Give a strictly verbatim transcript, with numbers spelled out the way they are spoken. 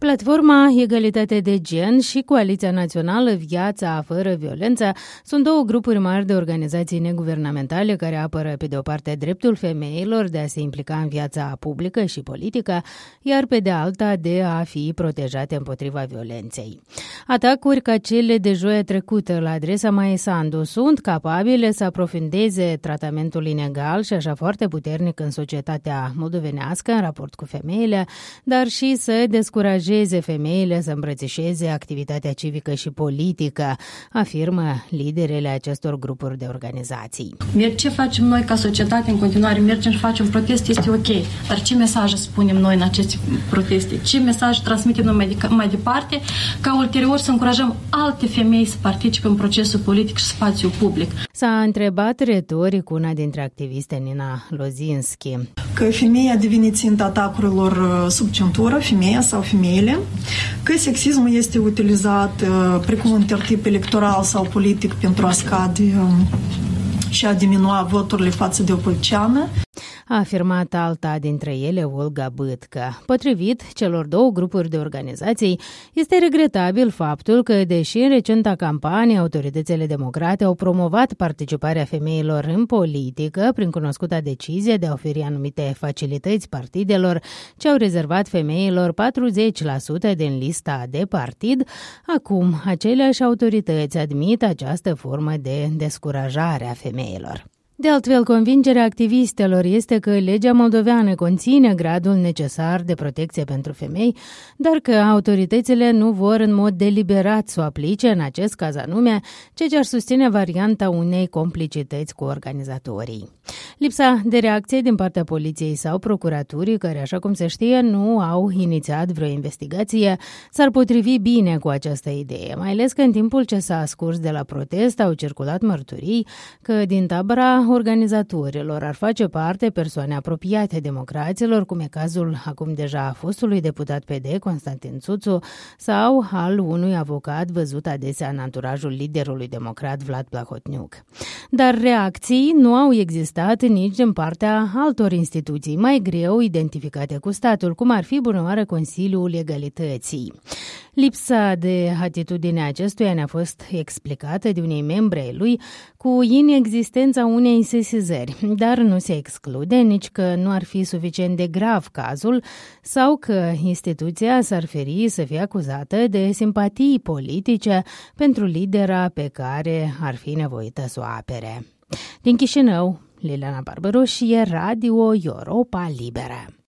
Platforma Egalitate de Gen și Coaliția Națională Viața Fără Violență sunt două grupuri mari de organizații neguvernamentale care apără pe de o parte dreptul femeilor de a se implica în viața publică și politică, iar pe de alta de a fi protejate împotriva violenței. Atacuri ca cele de joia trecută la adresa Maiei Sandu sunt capabile să aprofundeze tratamentul inegal și așa foarte puternic în societatea moldovenească în raport cu femeile, dar și să descurajeze femeile să îmbrățișeze activitatea civică și politică, afirmă liderele acestor grupuri de organizații. Ce facem noi ca societate în continuare? Mergem și facem proteste, este ok. Dar ce mesaje spunem noi în aceste proteste? Ce mesaje transmitem noi mai, de, mai departe ca ulterior să încurajăm alte femei să participe în procesul politic și spațiul public? S-a întrebat retoric una dintre activiste, Nina Lozinski. Că femeia devine ținta atacurilor sub centură, femeia sau femeile, că sexismul este utilizat precum un tertip electoral sau politic pentru a scade și a diminua voturile față de o politiciană. A afirmat alta dintre ele, Olga Bâtcă. Potrivit celor două grupuri de organizații, este regretabil faptul că, deși în recenta campanie autoritățile democrate au promovat participarea femeilor în politică prin cunoscuta decizie de a oferi anumite facilități partidelor ce au rezervat femeilor patruzeci la sută din lista de partid, acum aceleași autorități admit această formă de descurajare a femeilor. De altfel, convingerea activistelor este că legea moldoveană conține gradul necesar de protecție pentru femei, dar că autoritățile nu vor în mod deliberat să o aplice, în acest caz anume, ceea ce ar susține varianta unei complicități cu organizatorii. Lipsa de reacție din partea poliției sau procuraturii, care, așa cum se știe, nu au inițiat vreo investigație, s-ar potrivi bine cu această idee, mai ales că în timpul ce s-a scurs de la protest au circulat mărturii că din tabăra organizatorilor ar face parte persoane apropiate democraților, cum e cazul acum deja a fostului deputat P D, Constantin Țuțu, sau al unui avocat văzut adesea în anturajul liderului democrat Vlad Plahotniuc. Dar reacții nu au existat nici din partea altor instituții mai greu identificate cu statul, cum ar fi bunăoară Consiliul Egalității. Lipsa de atitudine acestuia ne-a fost explicată de unei membre ai lui cu inexistența unei sesizări, dar nu se exclude nici că nu ar fi suficient de grav cazul sau că instituția s-ar feri să fie acuzată de simpatii politice pentru lidera pe care ar fi nevoită să o apere. Din Chișinău, Liliana Barbaroșie, Radio Europa Liberă.